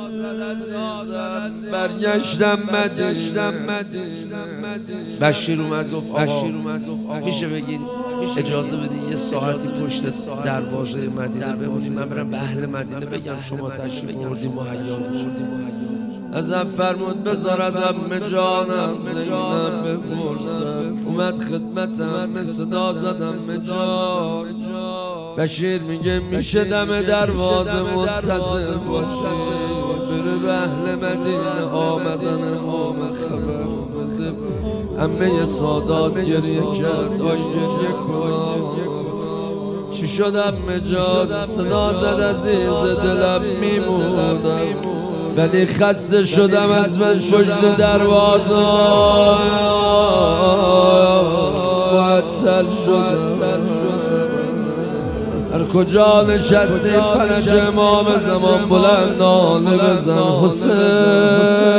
برگشتم مدینه. بشیر اومد گفت آقا میشه بگین اجازه بدین یه ساعتی پشت دروازه مدینه بمونیم، من برم به اهل مدینه بگم شما تشریف آوردیم مهیا. ازم فرمود بذار از عمه جانم زینب بپرسم. اومد خدمتم صدا زدم جان. بشیر میگه میشه دم دروازه منتظر باشی، بره به اهل مدینه آمدن ما خبر بده. عمه سادات گریه کرد آی گریه کنم چی شد عمه جان؟ صدا زد عزیز دلم میمونم ولی خسته شدم از من پشت دروازه معطل شدم. هر کجا نشستی فرج امام زمان بلندانه بزن حسین.